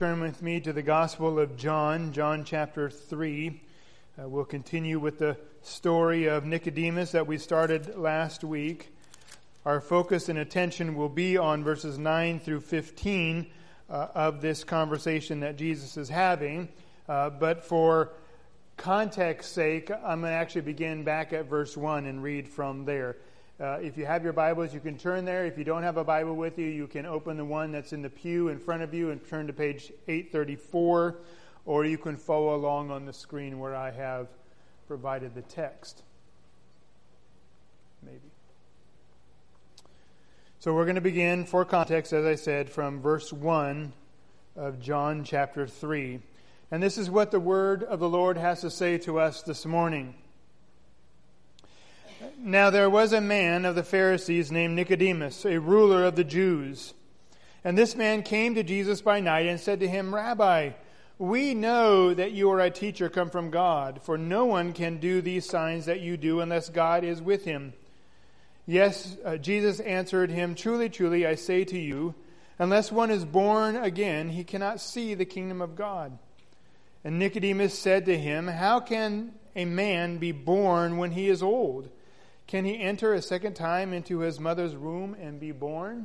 Turn with me to the Gospel of John, John chapter 3. We'll continue with the story of Nicodemus that we started last week. Our focus and attention will be on verses 9 through 15 of this conversation that Jesus is having. But for context's sake, I'm going to actually begin back at verse 1 and read from there. If you have your Bibles, you can turn there. If you don't have a Bible with you, you can open the one that's in the pew in front of you and turn to page 834, or you can follow along on the screen where I have provided the text. Maybe. So we're going to begin, for context, as I said, from verse 1 of John chapter 3. And this is what the word of the Lord has to say to us this morning. Now there was a man of the Pharisees named Nicodemus, a ruler of the Jews. And this man came to Jesus by night and said to him, Rabbi, we know that you are a teacher come from God, for no one can do these signs that you do unless God is with him. Yes, Jesus answered him, Truly, truly, I say to you, unless one is born again, he cannot see the kingdom of God. And Nicodemus said to him, How can a man be born when he is old? Can he enter a second time into his mother's womb and be born?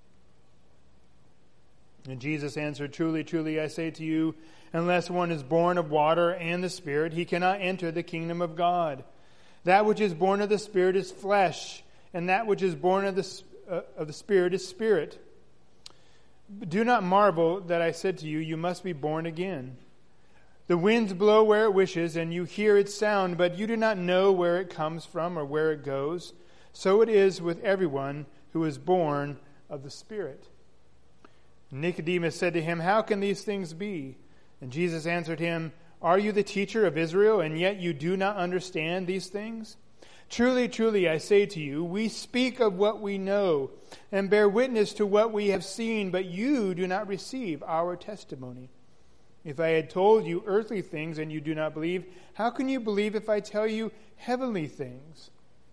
And Jesus answered, Truly, truly, I say to you, unless one is born of water and the Spirit, he cannot enter the kingdom of God. That which is born of the Spirit is flesh, and that which is born of the Spirit is spirit. Do not marvel that I said to you, you must be born again. The winds blow where it wishes, and you hear its sound, but you do not know where it comes from or where it goes. So it is with everyone who is born of the Spirit. Nicodemus said to him, How can these things be? And Jesus answered him, Are you the teacher of Israel, and yet you do not understand these things? Truly, truly, I say to you, we speak of what we know, and bear witness to what we have seen, but you do not receive our testimony. If I had told you earthly things and you do not believe, how can you believe if I tell you heavenly things?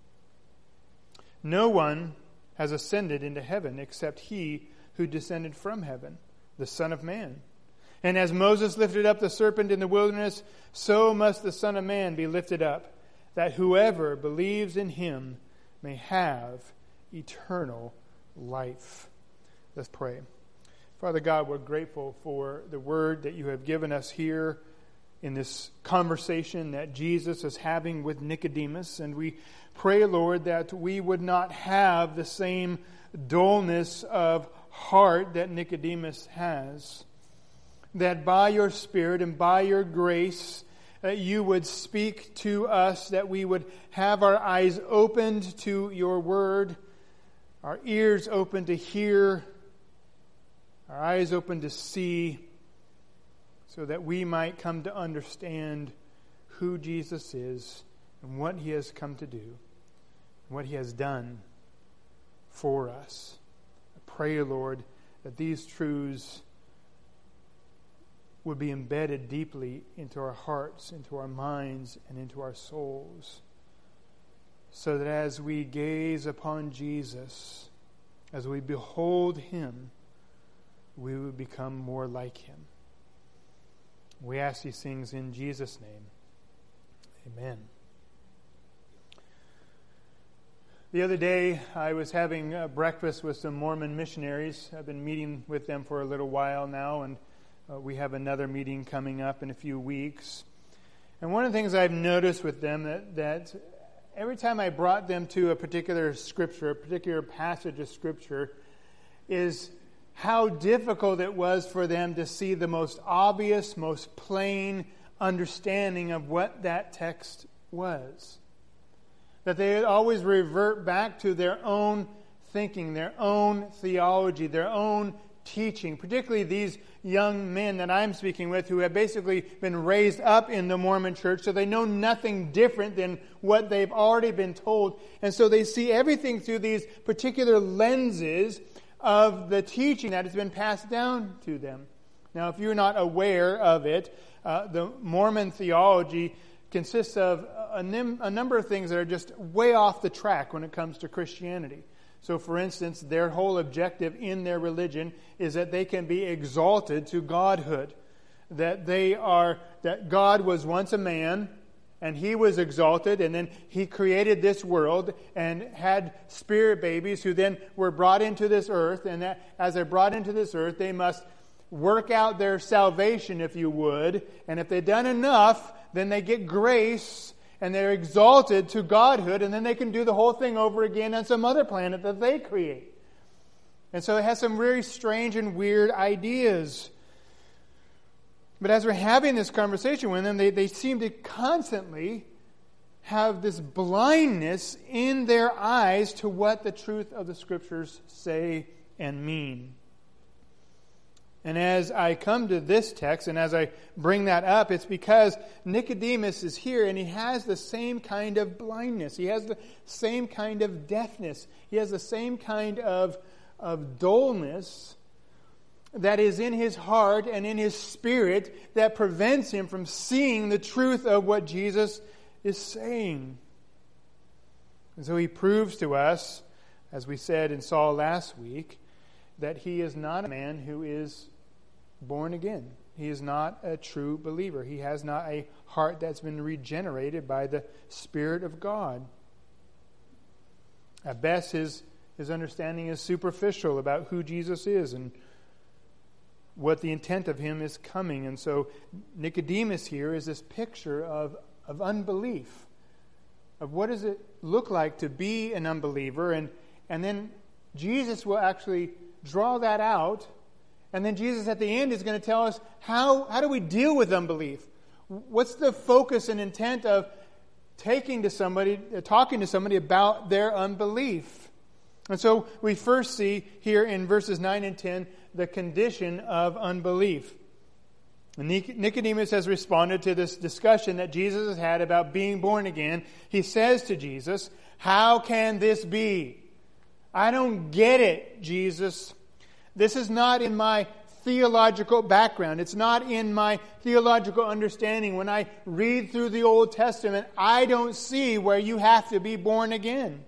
No one has ascended into heaven except he who descended from heaven, the Son of Man. And as Moses lifted up the serpent in the wilderness, so must the Son of Man be lifted up, that whoever believes in him may have eternal life. Let's pray. Father God, we're grateful for the word that you have given us here in this conversation that Jesus is having with Nicodemus. And we pray, Lord, that we would not have the same dullness of heart that Nicodemus has. That by your Spirit and by your grace, you would speak to us, that we would have our eyes opened to your word, our ears open to hear, our eyes open to see, so that we might come to understand who Jesus is and what he has come to do, and what he has done for us. I pray, Lord, that these truths would be embedded deeply into our hearts, into our minds, and into our souls, so that as we gaze upon Jesus, as we behold him, we would become more like him. We ask these things in Jesus' name. Amen. The other day, I was having breakfast with some Mormon missionaries. I've been meeting with them for a little while now, and we have another meeting coming up in a few weeks. And one of the things I've noticed with them that every time I brought them to a particular scripture, a particular passage of scripture, is how difficult it was for them to see the most obvious, most plain understanding of what that text was. That they would always revert back to their own thinking, their own theology, their own teaching, particularly these young men that I'm speaking with who have basically been raised up in the Mormon church, so they know nothing different than what they've already been told. And so they see everything through these particular lenses of the teaching that has been passed down to them. Now, if you're not aware of it, the Mormon theology consists of a number of things that are just way off the track when it comes to Christianity. So, for instance, their whole objective in their religion is that they can be exalted to godhood. That God was once a man, and he was exalted, and then he created this world and had spirit babies who then were brought into this earth. And that as they're brought into this earth, they must work out their salvation, if you would. And if they've done enough, then they get grace and they're exalted to godhood, and then they can do the whole thing over again on some other planet that they create. And so it has some very strange and weird ideas. But as we're having this conversation with them, they seem to constantly have this blindness in their eyes to what the truth of the Scriptures say and mean. And as I come to this text, and as I bring that up, it's because Nicodemus is here, and he has the same kind of blindness. He has the same kind of deafness. He has the same kind of dullness that is in his heart and in his spirit that prevents him from seeing the truth of what Jesus is saying. And so he proves to us, as we said and saw last week, that he is not a man who is born again. He is not a true believer. He has not a heart that's been regenerated by the Spirit of God. At best, his understanding is superficial about who Jesus is and what the intent of him is coming. And so Nicodemus here is this picture of unbelief, of what does it look like to be an unbeliever. And then Jesus will actually draw that out. And then Jesus at the end is going to tell us how do we deal with unbelief? What's the focus and intent of talking to somebody about their unbelief? And so we first see here in verses 9 and 10 the condition of unbelief. Nicodemus has responded to this discussion that Jesus has had about being born again. He says to Jesus, "How can this be? I don't get it, Jesus. This is not in my theological background. It's not in my theological understanding. When I read through the Old Testament, I don't see where you have to be born again."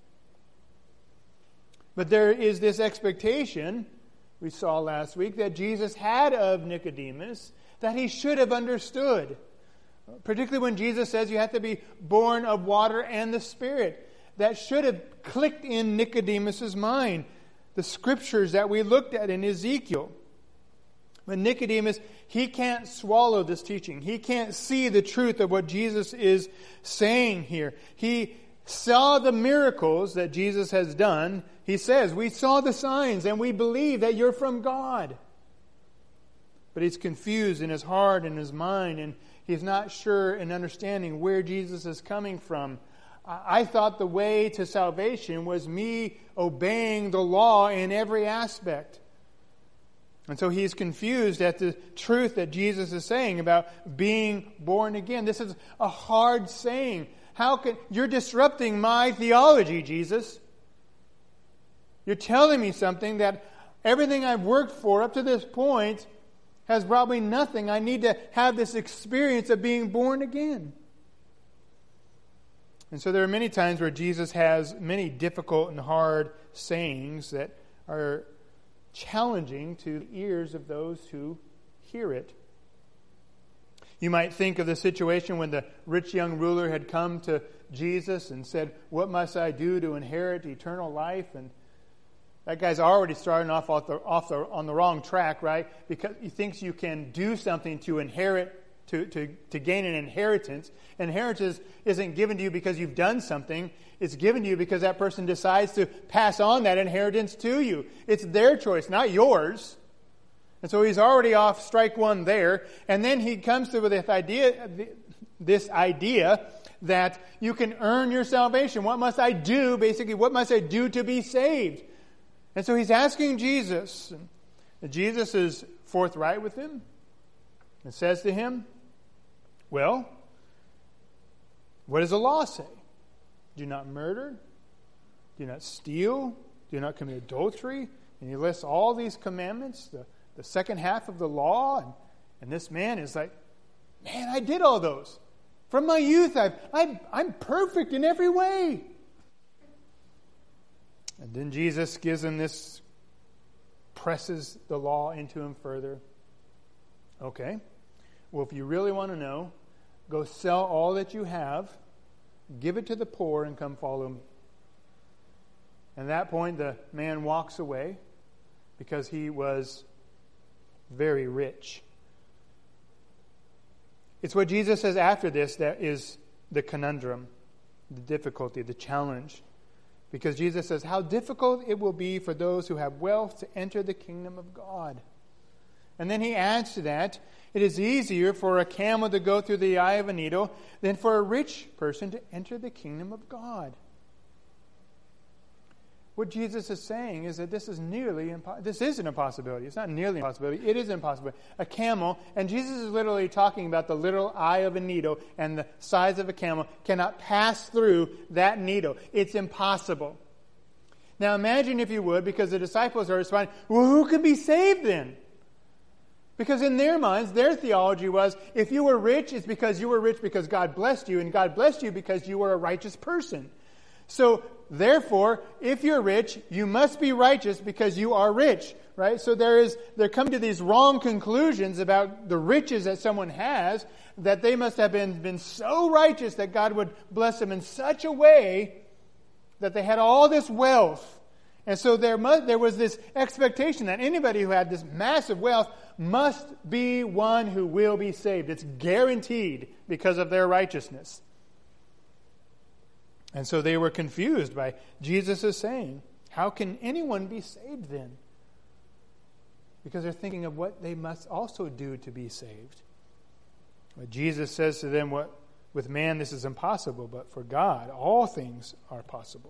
But there is this expectation, we saw last week, that Jesus had of Nicodemus that he should have understood. Particularly when Jesus says you have to be born of water and the Spirit. That should have clicked in Nicodemus' mind. The scriptures that we looked at in Ezekiel. But Nicodemus, he can't swallow this teaching. He can't see the truth of what Jesus is saying here. He saw the miracles that Jesus has done. He says, "We saw the signs and we believe that you're from God." But he's confused in his heart and his mind, and he's not sure in understanding where Jesus is coming from. I thought the way to salvation was me obeying the law in every aspect. And so he's confused at the truth that Jesus is saying about being born again. This is a hard saying. You're disrupting my theology, Jesus. You're telling me something that everything I've worked for up to this point has brought me nothing. I need to have this experience of being born again. And so there are many times where Jesus has many difficult and hard sayings that are challenging to the ears of those who hear it. You might think of the situation when the rich young ruler had come to Jesus and said, "What must I do to inherit eternal life?" And that guy's already starting off on the wrong track, right? Because he thinks you can do something to inherit, to gain an inheritance. Inheritance isn't given to you because you've done something. It's given to you because that person decides to pass on that inheritance to you. It's their choice, not yours. And so he's already off strike one there. And then he comes to this idea that you can earn your salvation. What must I do? Basically, what must I do to be saved? And so he's asking Jesus. And Jesus is forthright with him and says to him, "Well, what does the law say? Do not murder, do not steal, do not commit adultery." And he lists all these commandments, the second half of the law. And this man is like, "Man, I did all those. From my youth, I'm perfect in every way." And then Jesus gives him this, presses the law into him further. Okay, well, if you really want to know, go sell all that you have, give it to the poor, and come follow me. At that point, the man walks away because he was very rich. It's what Jesus says after this that is the conundrum, the difficulty, the challenge. Because Jesus says how difficult it will be for those who have wealth to enter the kingdom of God. And then he adds to that, it is easier for a camel to go through the eye of a needle than for a rich person to enter the kingdom of God. What Jesus is saying is that this is this is an impossibility. It's not nearly an impossibility. It is impossible. A camel, and Jesus is literally talking about the literal eye of a needle and the size of a camel, cannot pass through that needle. It's impossible. Now imagine, if you would, because the disciples are responding, well, who can be saved then? Because in their minds, their theology was, if you were rich, it's because you were rich because God blessed you, and God blessed you because you were a righteous person. So, therefore, if you're rich, you must be righteous because you are rich, right? So they're coming to these wrong conclusions about the riches that someone has, that they must have been so righteous that God would bless them in such a way that they had all this wealth. And so there was this expectation that anybody who had this massive wealth must be one who will be saved. It's guaranteed because of their righteousness. And so they were confused by Jesus' saying, how can anyone be saved then? Because they're thinking of what they must also do to be saved. But Jesus says to them, with man this is impossible, but for God all things are possible.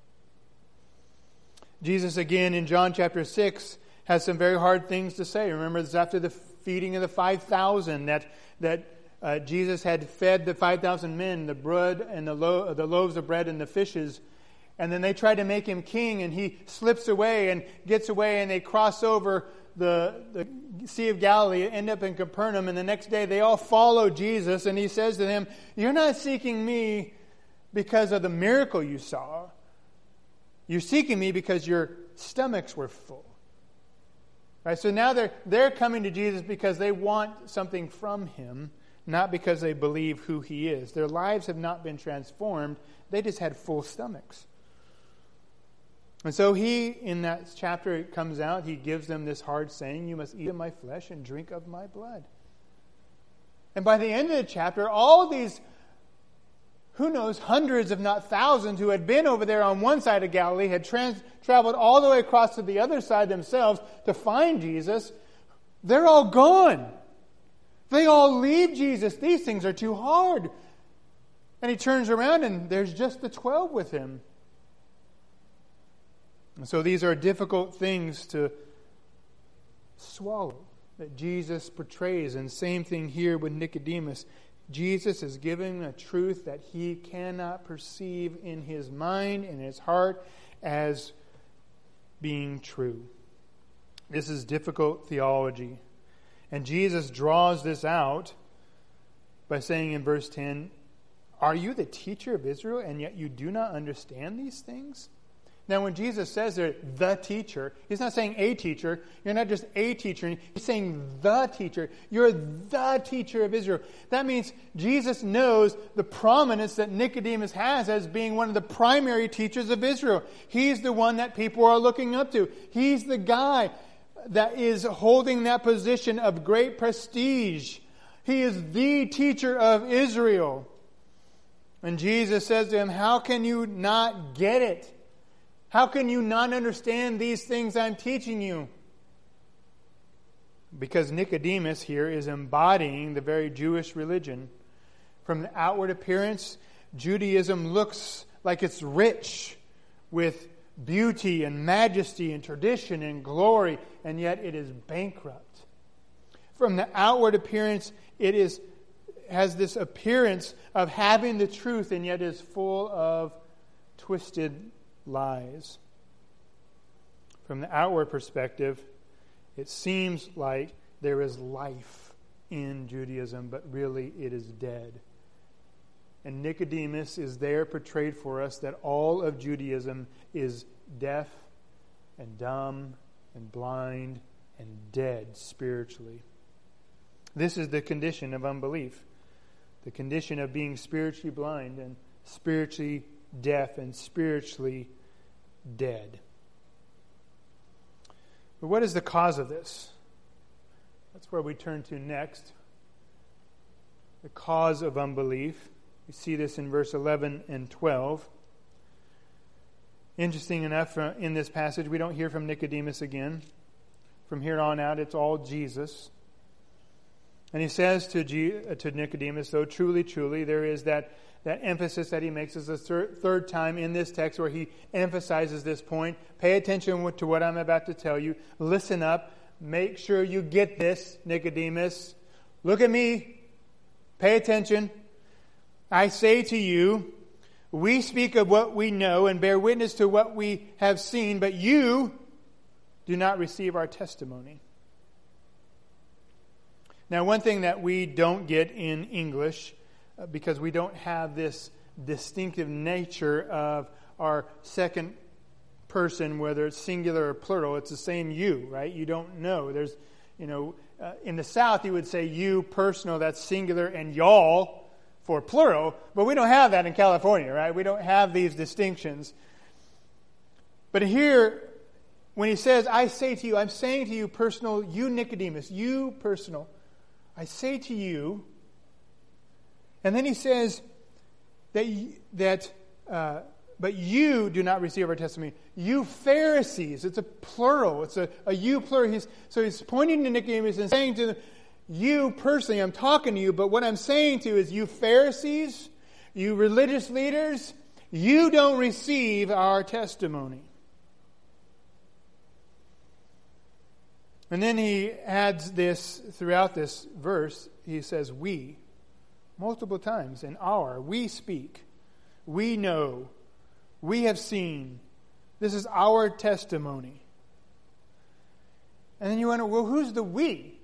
Jesus again in John chapter 6 has some very hard things to say. Remember, this is after the feeding of the 5,000 that Jesus had fed the 5,000 men, the bread and the loaves of bread and the fishes. And then they try to make him king, and he slips away and gets away, and they cross over the Sea of Galilee, end up in Capernaum, and the next day they all follow Jesus, and he says to them, you're not seeking me because of the miracle you saw. You're seeking me because your stomachs were full. Right? So now they're coming to Jesus because they want something from him, not because they believe who he is. Their lives have not been transformed. They just had full stomachs. And so he, in that chapter, it comes out, he gives them this hard saying, you must eat of my flesh and drink of my blood. And by the end of the chapter, all these, who knows, hundreds if not thousands who had been over there on one side of Galilee, had traveled all the way across to the other side themselves to find Jesus, they're all gone. They all leave Jesus. These things are too hard. And he turns around and there's just the 12 with him. And so these are difficult things to swallow that Jesus portrays. And same thing here with Nicodemus. Jesus is giving a truth that he cannot perceive in his mind and his heart as being true. This is difficult theology. And Jesus draws this out by saying in verse 10, are you the teacher of Israel, and yet you do not understand these things? Now, when Jesus says they're the teacher, he's not saying a teacher. You're not just a teacher. He's saying the teacher. You're the teacher of Israel. That means Jesus knows the prominence that Nicodemus has as being one of the primary teachers of Israel. He's the one that people are looking up to. He's the guy that is holding that position of great prestige. He is the teacher of Israel. And Jesus says to him, how can you not get it? How can you not understand these things I'm teaching you? Because Nicodemus here is embodying the very Jewish religion. From the outward appearance, Judaism looks like it's rich with beauty and majesty and tradition and glory, and yet it is bankrupt. From the outward appearance, it has this appearance of having the truth, and yet is full of twisted lies. From the outward perspective, it seems like there is life in Judaism, but really it is dead. And Nicodemus is there portrayed for us that all of Judaism is deaf and dumb and blind and dead spiritually. This is the condition of unbelief. The condition of being spiritually blind and spiritually deaf and spiritually dead. But what is the cause of this? That's where we turn to next. The cause of unbelief. We see this in verse 11 and 12. Interesting enough, in this passage, we don't hear from Nicodemus again. From here on out, it's all Jesus. And he says to Nicodemus, though, truly, truly, there is that emphasis that he makes is the third time in this text where he emphasizes this point. Pay attention to what I'm about to tell you. Listen up. Make sure you get this, Nicodemus. Look at me. Pay attention. I say to you, we speak of what we know and bear witness to what we have seen, but you do not receive our testimony. Now, one thing that we don't get in English, because we don't have this distinctive nature of our second person, whether it's singular or plural, it's the same you, right? You don't know. There's, in the South, you would say you, personal, that's singular, and y'all for plural, but we don't have that in California, right? We don't have these distinctions. But here, when he says, I say to you, I'm saying to you, personal, you Nicodemus, you personal, I say to you, and then he says that but you do not receive our testimony. You Pharisees, it's a plural, it's a you plural. So he's pointing to Nicodemus and saying to them, you personally, I'm talking to you, but what I'm saying to you is you Pharisees, you religious leaders, you don't receive our testimony. And then he adds this throughout this verse. He says, we, multiple times, in our, we speak, we know, we have seen. This is our testimony. And then you wonder, well, who's the we?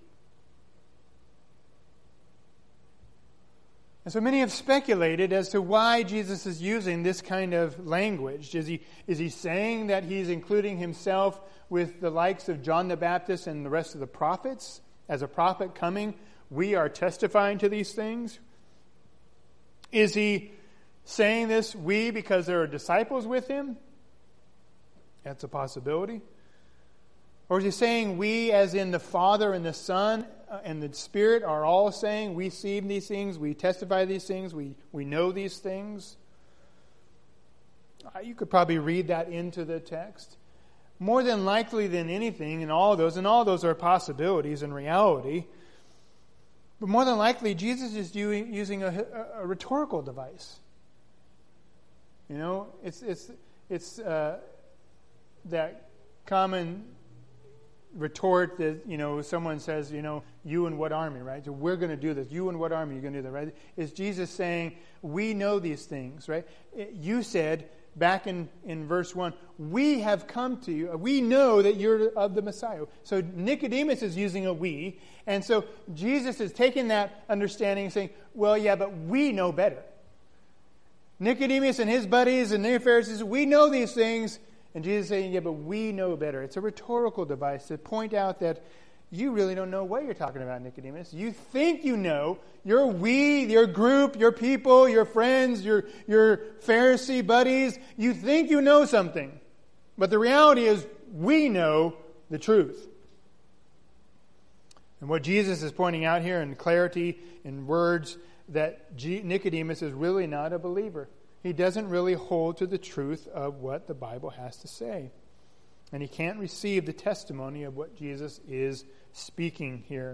And so many have speculated as to why Jesus is using this kind of language. Is he saying that he's including himself with the likes of John the Baptist and the rest of the prophets? As a prophet coming, we are testifying to these things? Is he saying this, we, because there are disciples with him? That's a possibility. Or is he saying we, as in the Father and the Son and the Spirit, are all saying we see these things, we testify these things, we know these things? You could probably read that into the text. More than likely than anything, and all those are possibilities in reality, but more than likely, Jesus is using a rhetorical device. It's that common retort that, someone says, you and what army, right? So we're going to do this. You and what army are you going to do that, right? Is Jesus saying, we know these things, right? You said back in verse 1, we have come to you. We know that you're of the Messiah. So Nicodemus is using a we. And so Jesus is taking that understanding and saying, well, yeah, but we know better. Nicodemus and his buddies and their Pharisees, we know these things. And Jesus is saying, yeah, but we know better. It's a rhetorical device to point out that you really don't know what you're talking about, Nicodemus. You think you know. Your we, your group, your people, your friends, your Pharisee buddies, you think you know something. But the reality is, we know the truth. And what Jesus is pointing out here in clarity, in words, that Nicodemus is really not a believer. He doesn't really hold to the truth of what the Bible has to say. And he can't receive the testimony of what Jesus is speaking here.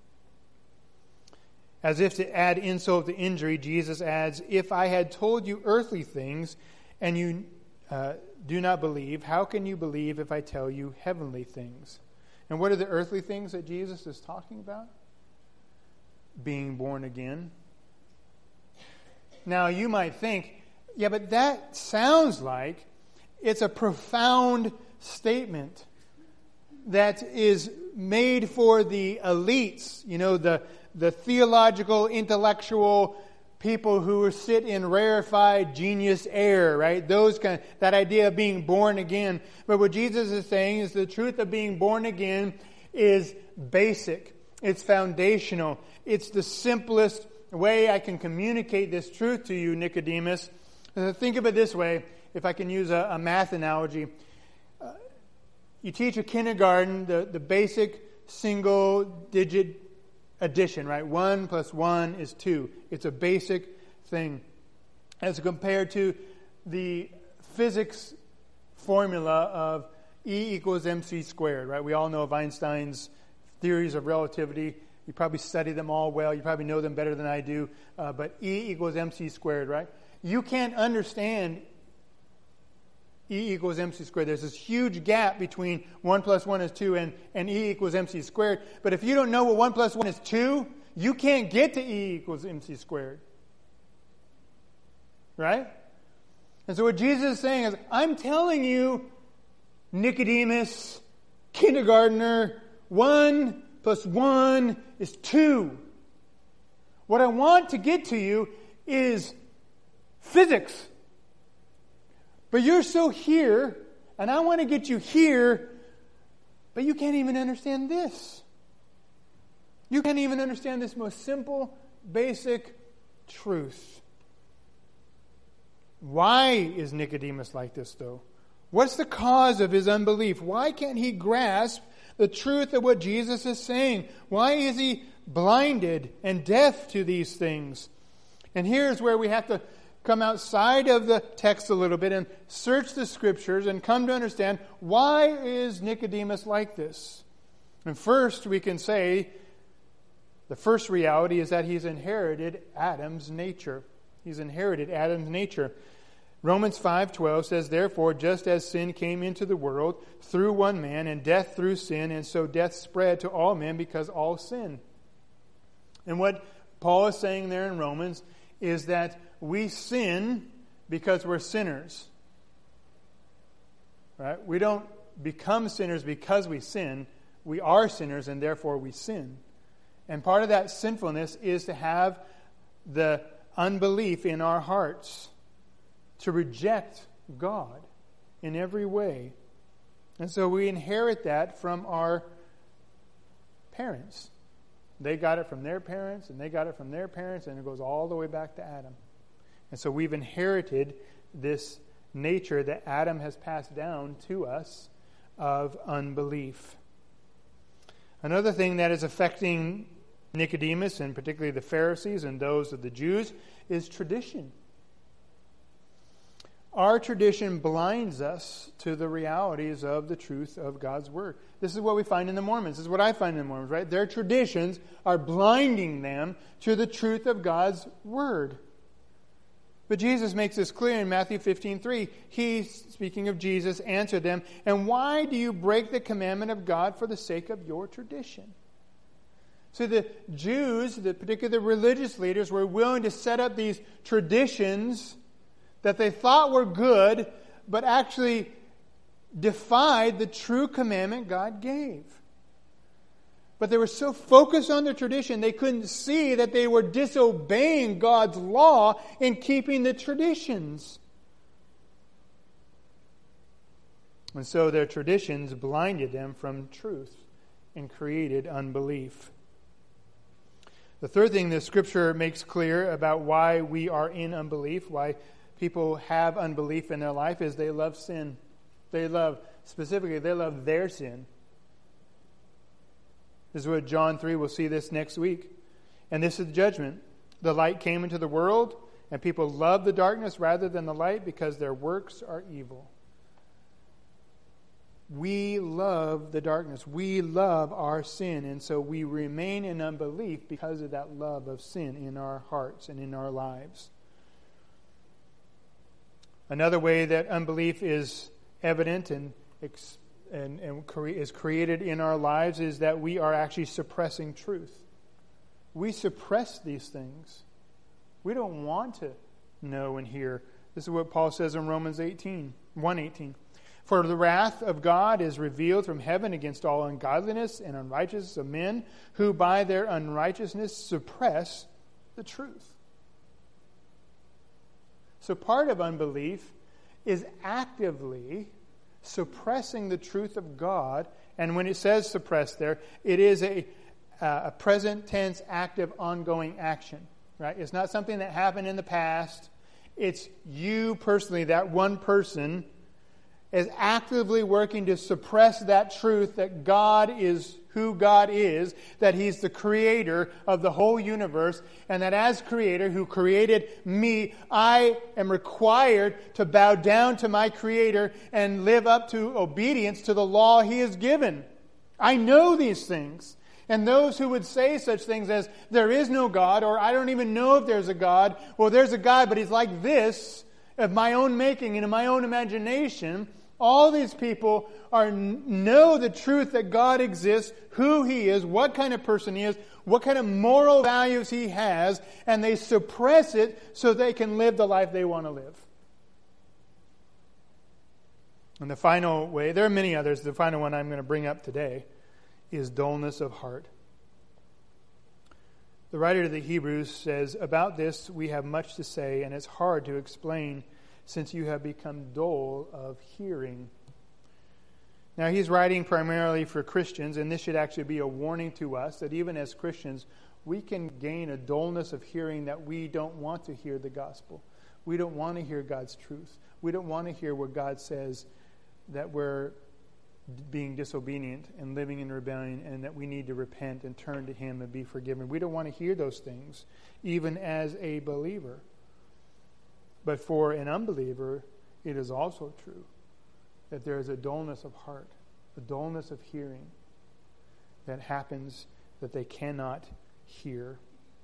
As if to add insult to injury, Jesus adds, if I had told you earthly things and you do not believe, how can you believe if I tell you heavenly things? And what are the earthly things that Jesus is talking about? Being born again. Now you might think, yeah, but that sounds like it's a profound statement that is made for the elites, the theological, intellectual people who sit in rarefied genius air, right? That idea of being born again. But what Jesus is saying is the truth of being born again is basic. It's foundational. It's the simplest way I can communicate this truth to you, Nicodemus. Think of it this way, if I can use a math analogy. You teach a kindergarten the basic single-digit addition, right? 1 + 1 is 2. It's a basic thing. As compared to the physics formula of E = mc², right? We all know of Einstein's theories of relativity. You probably study them all well. You probably know them better than I do. But E = mc², right? You can't understand E = mc². There's this huge gap between 1 + 1 is 2 and E = mc². But if you don't know what 1 + 1 is 2, you can't get to E = mc². Right? And so what Jesus is saying is, I'm telling you, Nicodemus, kindergartner, 1 + 1 is 2. What I want to get to you is physics. But you're so here, and I want to get you here, but you can't even understand this. You can't even understand this most simple, basic truth. Why is Nicodemus like this, though? What's the cause of his unbelief? Why can't he grasp the truth of what Jesus is saying? Why is he blinded and deaf to these things? And here's where we have to come outside of the text a little bit and search the Scriptures and come to understand, why is Nicodemus like this? And first, we can say the first reality is that he's inherited Adam's nature. He's inherited Adam's nature. Romans 5:12 says, therefore, just as sin came into the world through one man, and death through sin, and so death spread to all men because all sin. And what Paul is saying there in Romans is that we sin because we're sinners. Right? We don't become sinners because we sin. We are sinners, and therefore we sin. And part of that sinfulness is to have the unbelief in our hearts, to reject God in every way. And so we inherit that from our parents. They got it from their parents, and they got it from their parents, and it goes all the way back to Adam. And so we've inherited this nature that Adam has passed down to us of unbelief. Another thing that is affecting Nicodemus, and particularly the Pharisees and those of the Jews, is tradition. Our tradition blinds us to the realities of the truth of God's Word. This is what we find in the Mormons. This is what I find in the Mormons, right? Their traditions are blinding them to the truth of God's Word. But Jesus makes this clear in Matthew 15:3. He, speaking of Jesus, answered them, and why do you break the commandment of God for the sake of your tradition? So the Jews, particularly the religious leaders, were willing to set up these traditions that they thought were good, but actually defied the true commandment God gave. But they were so focused on their tradition, they couldn't see that they were disobeying God's law in keeping the traditions. And so their traditions blinded them from truth and created unbelief. The third thing the Scripture makes clear about why we are in unbelief, why people have unbelief in their life, is they love sin. They love their sin. This is what John 3, we'll see this next week. And this is the judgment. The light came into the world, and people loved the darkness rather than the light because their works are evil. We love the darkness. We love our sin. And so we remain in unbelief because of that love of sin in our hearts and in our lives. Another way that unbelief is evident and is created in our lives is that we are actually suppressing truth. We suppress these things. We don't want to know and hear. This is what Paul says in Romans 1:18. For the wrath of God is revealed from heaven against all ungodliness and unrighteousness of men who by their unrighteousness suppress the truth. So part of unbelief is actively suppressing the truth of God. And when it says suppress there, it is a present tense, active, ongoing action. Right? It's not something that happened in the past. It's you personally, that one person, is actively working to suppress that truth that God is who God is, that He's the creator of the whole universe, and that as creator who created me, I am required to bow down to my Creator and live up to obedience to the law He has given. I know these things. And those who would say such things as, there is no God, or I don't even know if there's a God, well, there's a God, but He's like this, of my own making and of my own imagination. All these people know the truth that God exists, who He is, what kind of person He is, what kind of moral values He has, and they suppress it so they can live the life they want to live. And the final way, there are many others, the final one I'm going to bring up today is dullness of heart. The writer to the Hebrews says, about this we have much to say, and it's hard to explain since you have become dull of hearing. Now he's writing primarily for Christians, and this should actually be a warning to us that even as Christians, we can gain a dullness of hearing that we don't want to hear the gospel. We don't want to hear God's truth. We don't want to hear what God says, that we're being disobedient and living in rebellion, and that we need to repent and turn to Him and be forgiven. We don't want to hear those things, even as a believer. But for an unbeliever, it is also true that there is a dullness of heart, a dullness of hearing that happens that they cannot hear.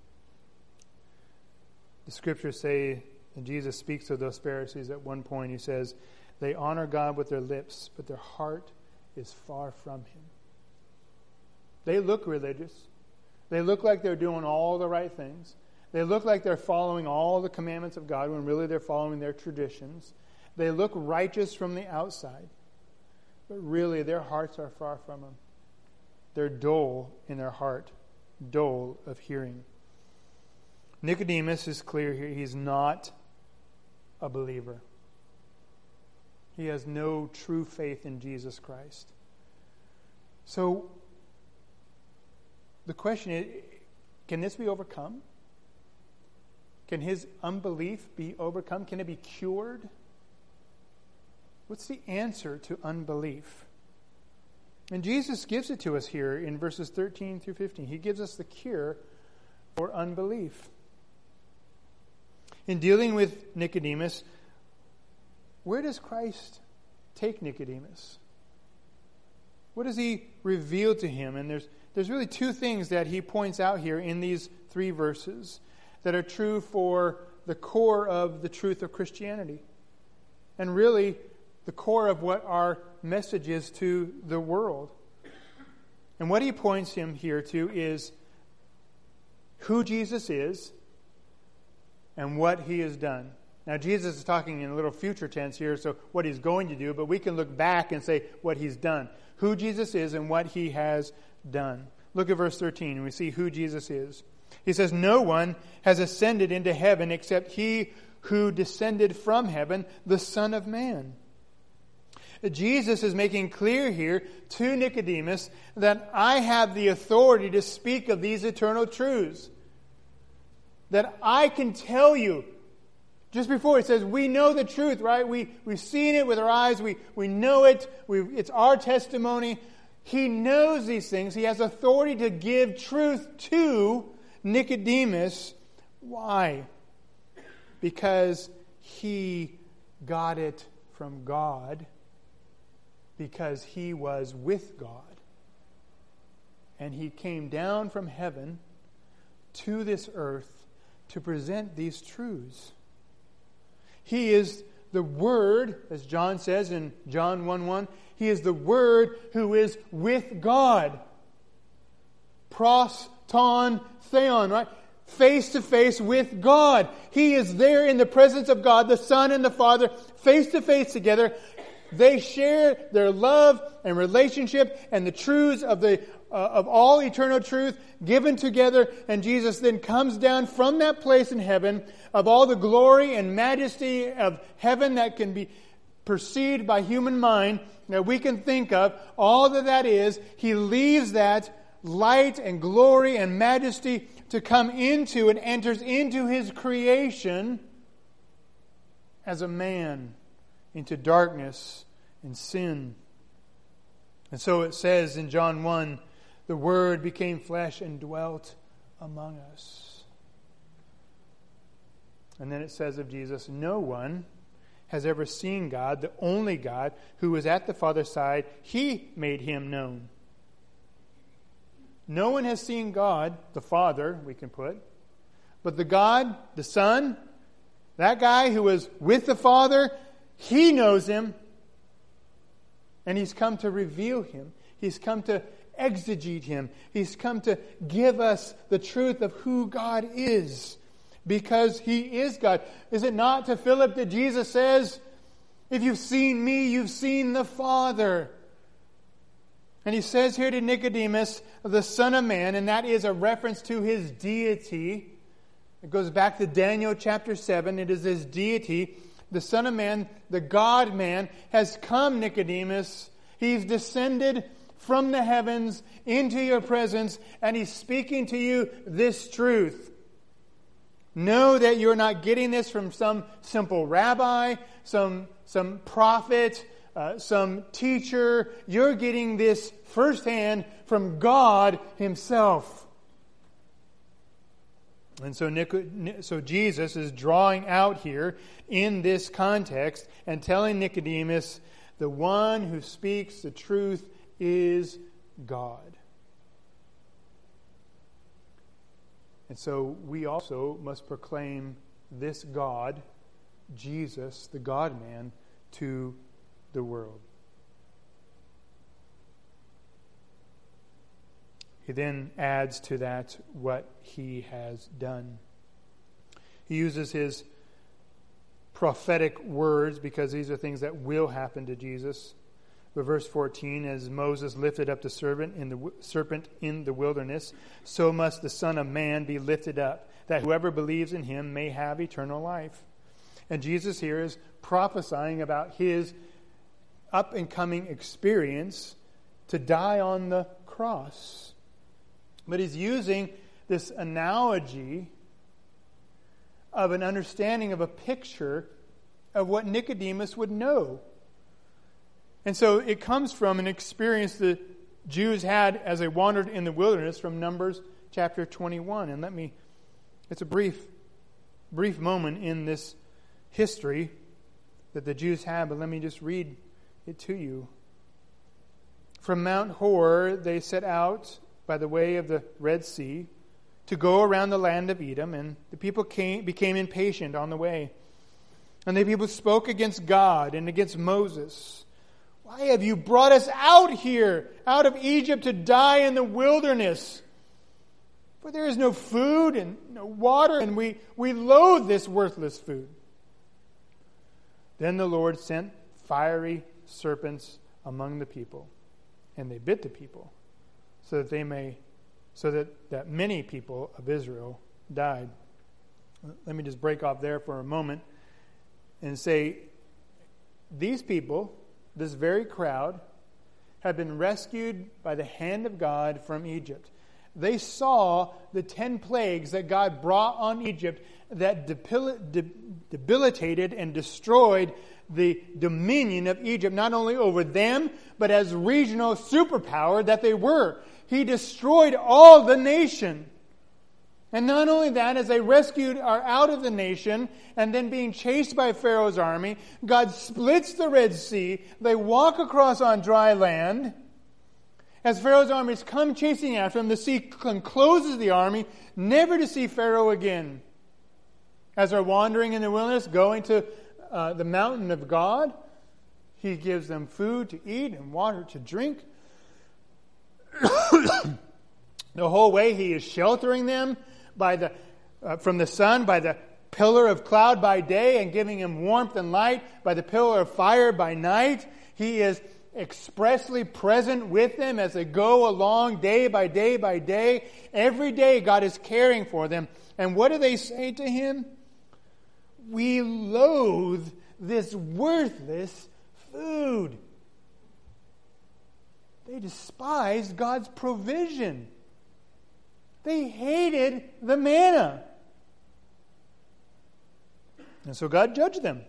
The Scriptures say, and Jesus speaks to those Pharisees at one point, He says, they honor God with their lips, but their heart is far from Him. They look religious. They look like they're doing all the right things. They look like they're following all the commandments of God when really they're following their traditions. They look righteous from the outside, but really their hearts are far from Him. They're dull in their heart, dull of hearing. Nicodemus is clear here. He's not a believer. He has no true faith in Jesus Christ. So, the question is, can this be overcome? Can his unbelief be overcome? Can it be cured? What's the answer to unbelief? And Jesus gives it to us here in verses 13 through 15. He gives us the cure for unbelief. In dealing with Nicodemus, where does Christ take Nicodemus? What does He reveal to him? And there's really two things that He points out here in these 3 verses that are true for the core of the truth of Christianity. And really, the core of what our message is to the world. And what He points him here to is who Jesus is and what He has done. Now, Jesus is talking in a little future tense here, so what He's going to do, but we can look back and say what He's done. Who Jesus is and what He has done. Look at verse 13, and we see who Jesus is. He says, no one has ascended into heaven except He who descended from heaven, the Son of Man. Jesus is making clear here to Nicodemus that I have the authority to speak of these eternal truths. That I can tell you. Just before He says, we know the truth, right? We've seen it with our eyes. We know it. It's our testimony. He knows these things. He has authority to give truth to Nicodemus. Why? Because he got it from God. Because He was with God. And He came down from heaven to this earth to present these truths. He is the Word, as John says in John 1:1. He is the Word who is with God. Pros, ton, theon, right? Face to face with God. He is there in the presence of God, the Son and the Father, face to face together. They share their love and relationship and the truths of the of all eternal truth given together. And Jesus then comes down from that place in heaven of all the glory and majesty of heaven that can be perceived by human mind, that we can think of, all that is. He leaves that light and glory and majesty to come into and enters into His creation as a man into darkness and sin. And so it says in John 1, the Word became flesh and dwelt among us. And then it says of Jesus, no one has ever seen God, the only God, who was at the Father's side. He made Him known. No one has seen God, the Father, we can put, but the God, the Son, that guy who was with the Father, He knows Him. And He's come to reveal Him. He's come to exegete Him. He's come to give us the truth of who God is, because He is God. Is it not to Philip that Jesus says, if you've seen me, you've seen the Father? And He says here to Nicodemus, the Son of Man, and that is a reference to His deity. It goes back to Daniel chapter 7. It is His deity. The Son of Man, the God-man, has come, Nicodemus. He's descended from the heavens into your presence, and He's speaking to you this truth. Know that you're not getting this from some simple rabbi, some prophet, some teacher. You're getting this firsthand from God Himself. And so Jesus is drawing out here in this context and telling Nicodemus, the one who speaks the truth is God. And so we also must proclaim this God, Jesus, the God-man, to the world. He then adds to that what He has done. He uses His prophetic words because these are things that will happen to Jesus. But verse 14, as Moses lifted up the serpent in the wilderness, so must the Son of Man be lifted up, that whoever believes in Him may have eternal life. And Jesus here is prophesying about His up-and-coming experience to die on the cross. But He's using this analogy of an understanding of a picture of what Nicodemus would know. And so it comes from an experience the Jews had as they wandered in the wilderness from Numbers chapter 21. And it's a brief moment in this history that the Jews had, but let me just read it to you. From Mount Hor they set out by the way of the Red Sea to go around the land of Edom, and the people became impatient on the way. And the people spoke against God and against Moses. Why have you brought us out here, out of Egypt, to die in the wilderness? For there is no food and no water, and we loathe this worthless food. Then the Lord sent fiery serpents among the people, and they bit the people, so that many people of Israel died. Let me just break off there for a moment and say, these people, this very crowd, had been rescued by the hand of God from Egypt. They saw the 10 plagues that God brought on Egypt that debilitated and destroyed the dominion of Egypt, not only over them, but as regional superpower that they were. He destroyed all the nation. And not only that, as they are out of the nation and then being chased by Pharaoh's army, God splits the Red Sea. They walk across on dry land. As Pharaoh's armies come chasing after them, the sea closes the army, never to see Pharaoh again. As they're wandering in the wilderness, going to the mountain of God, He gives them food to eat and water to drink. The whole way He is sheltering them from the sun by the pillar of cloud by day and giving them warmth and light by the pillar of fire by night. He is expressly present with them as they go along day by day by day. Every day God is caring for them. And what do they say to him? We loathe this worthless food. They despised God's provision. They hated the manna. And so God judged them.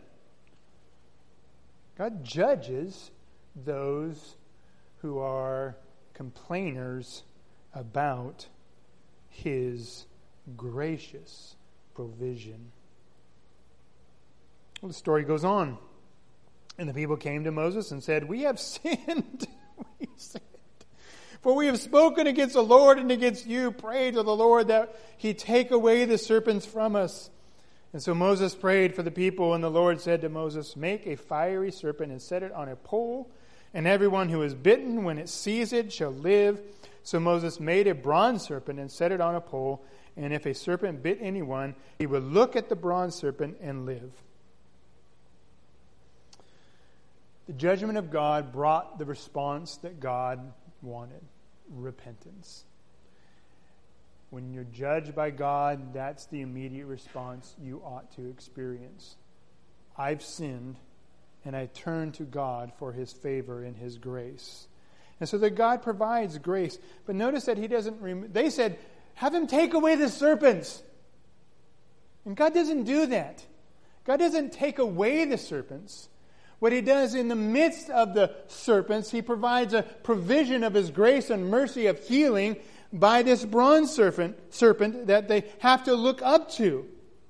God judges those who are complainers about his gracious provision. Well, the story goes on. And the people came to Moses and said, "We have sinned. We sinned. For we have spoken against the Lord and against you. Pray to the Lord that he take away the serpents from us." And so Moses prayed for the people, and the Lord said to Moses, "Make a fiery serpent and set it on a pole, and everyone who is bitten, when it sees it, shall live." So Moses made a bronze serpent and set it on a pole, and if a serpent bit anyone, he would look at the bronze serpent and live. The judgment of God brought the response that God wanted: repentance. When you're judged by God, that's the immediate response you ought to experience. I've sinned, and I turn to God for his favor and his grace. And so that God provides grace. But notice that he doesn't they said, "Have him take away the serpents." And God doesn't do that. God doesn't take away the serpents. What he does in the midst of the serpents, he provides a provision of his grace and mercy of healing by this bronze serpent that they have to look up to.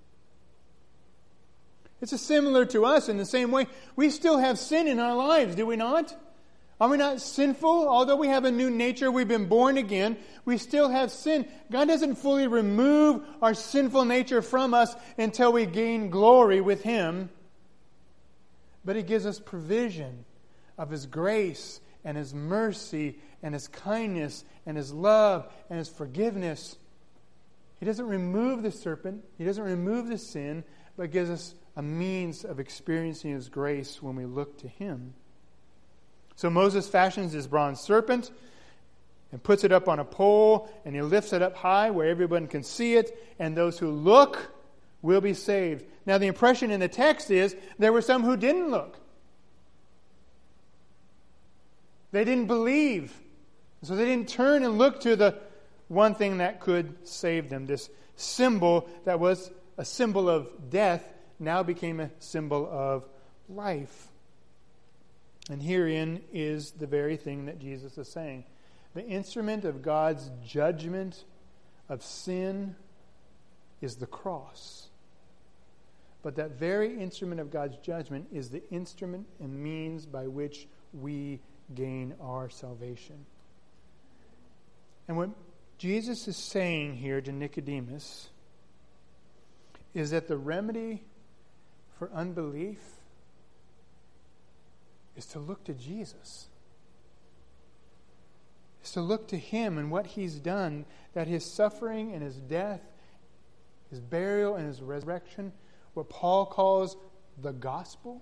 It's similar to us in the same way. We still have sin in our lives, do we not? Are we not sinful? Although we have a new nature, we've been born again, we still have sin. God doesn't fully remove our sinful nature from us until we gain glory with him. But he gives us provision of his grace and his mercy and his kindness and his love and his forgiveness. He doesn't remove the serpent. He doesn't remove the sin, but gives us a means of experiencing his grace when we look to him. So Moses fashions this bronze serpent and puts it up on a pole, and he lifts it up high where everyone can see it, and those who look will be saved. Now the impression in the text is there were some who didn't look. They didn't believe. So they didn't turn and look to the one thing that could save them. This symbol that was a symbol of death now became a symbol of life. And herein is the very thing that Jesus is saying. The instrument of God's judgment of sin is the cross. But that very instrument of God's judgment is the instrument and means by which we gain our salvation. And what Jesus is saying here to Nicodemus is that the remedy for unbelief is to look to Jesus. Is to look to him and what he's done, that his suffering and his death, his burial and his resurrection, what Paul calls the gospel,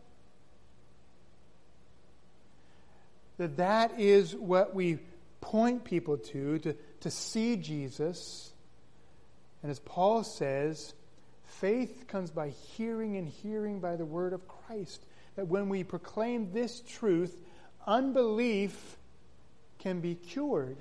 that is what we point people to see Jesus. And as Paul says, faith comes by hearing, and hearing by the word of Christ. That when we proclaim this truth, unbelief can be cured.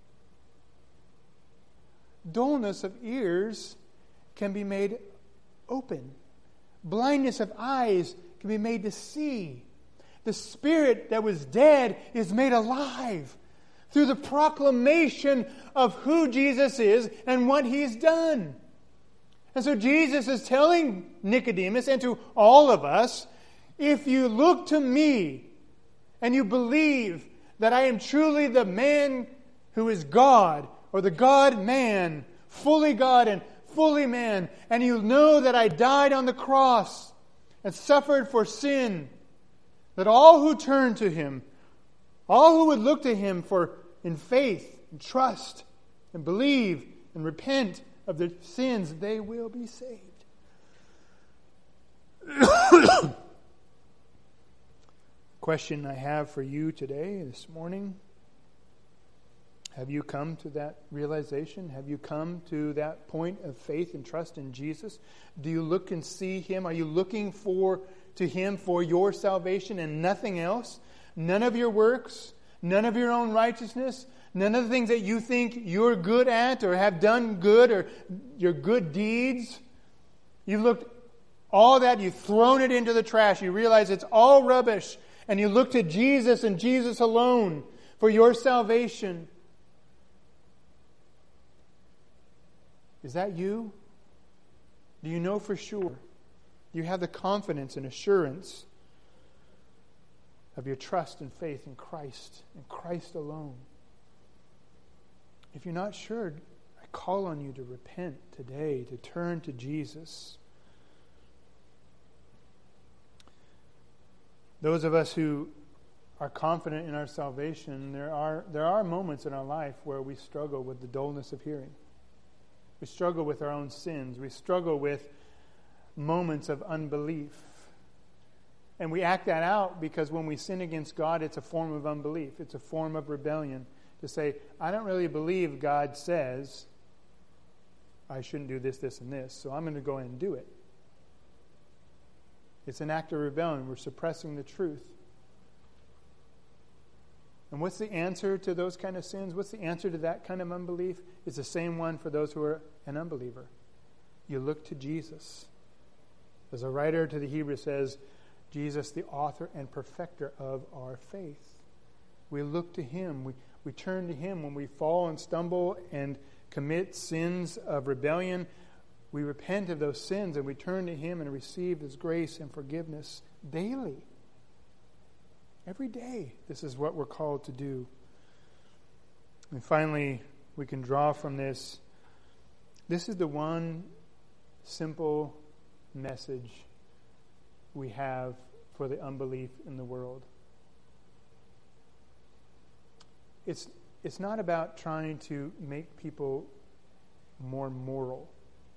Dullness of ears can be made open. Blindness of eyes can be made to see. The spirit that was dead is made alive through the proclamation of who Jesus is and what he's done. And so Jesus is telling Nicodemus and to all of us, if you look to me and you believe that I am truly the man who is God, or the God-man, fully God and fully man, and you know that I died on the cross and suffered for sin, that all who turn to him, all who would look to him in faith and trust and believe and repent of their sins, they will be saved. Of question I have for you today, this morning, have you come to that realization? Have you come to that point of faith and trust in Jesus? Do you look and see Him? Are you looking to Him for your salvation and nothing else? None of your works, none of your own righteousness, none of the things that you think you're good at or have done good or your good deeds. You've looked all that, you've thrown it into the trash. You realize it's all rubbish. And you look to Jesus and Jesus alone for your salvation. Is that you? Do you know for sure? Do you have the confidence and assurance of your trust and faith in Christ and Christ alone? If you're not sure, I call on you to repent today, to turn to Jesus. Those of us who are confident in our salvation, there are moments in our life where we struggle with the dullness of hearing. We struggle with our own sins. We struggle with moments of unbelief. And we act that out because when we sin against God, it's a form of unbelief. It's a form of rebellion. To say, I don't really believe God says I shouldn't do this, this, and this, so I'm going to go ahead and do it. It's an act of rebellion. We're suppressing the truth. And what's the answer to those kind of sins? What's the answer to that kind of unbelief? It's the same one for those who are an unbeliever. You look to Jesus. As a writer to the Hebrews says, Jesus, the author and perfecter of our faith. We look to Him. We turn to Him when we fall and stumble and commit sins of rebellion. We repent of those sins and we turn to Him and receive His grace and forgiveness daily. Every day, this is what we're called to do. And finally, we can draw from this. This is the one simple message we have for the unbelief in the world. It's not about trying to make people more moral.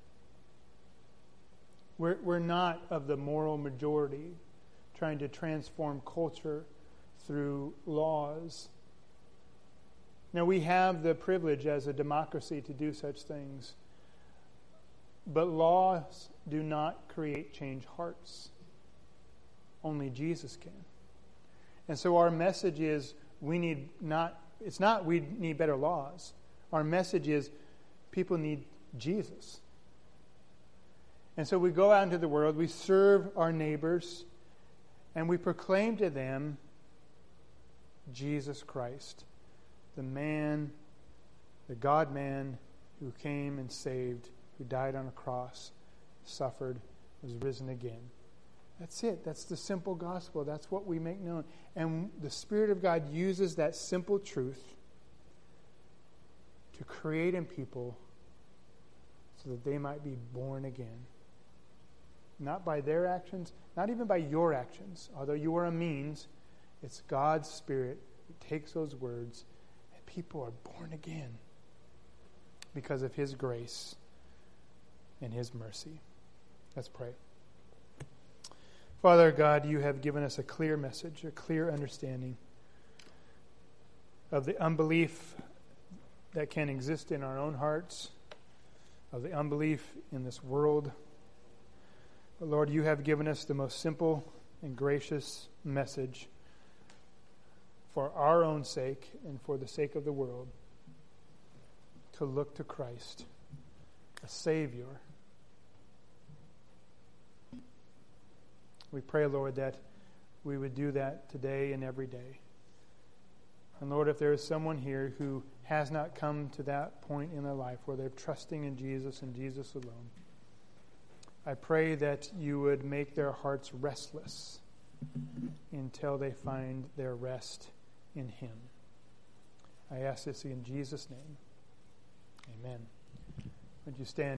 We're not of the moral majority trying to transform culture through laws. Now, we have the privilege as a democracy to do such things, but laws do not create changed hearts. Only Jesus can. And so our message is we need better laws. Our message is people need Jesus. And so we go out into the world, we serve our neighbors, and we proclaim to them Jesus Christ, the man, the God-man who came and saved, who died on a cross, suffered, was risen again. That's it. That's the simple gospel. That's what we make known. And the Spirit of God uses that simple truth to create in people so that they might be born again. Not by their actions, not even by your actions. Although you are a means, it's God's Spirit who takes those words and people are born again because of His grace and His mercy. Let's pray. Father God, you have given us a clear message, a clear understanding of the unbelief that can exist in our own hearts, of the unbelief in this world. But Lord, you have given us the most simple and gracious message for our own sake and for the sake of the world, to look to Christ, a Savior. We pray, Lord, that we would do that today and every day. And Lord, if there is someone here who has not come to that point in their life where they're trusting in Jesus and Jesus alone, I pray that you would make their hearts restless until they find their rest in Him. I ask this in Jesus' name. Amen. Would you stand?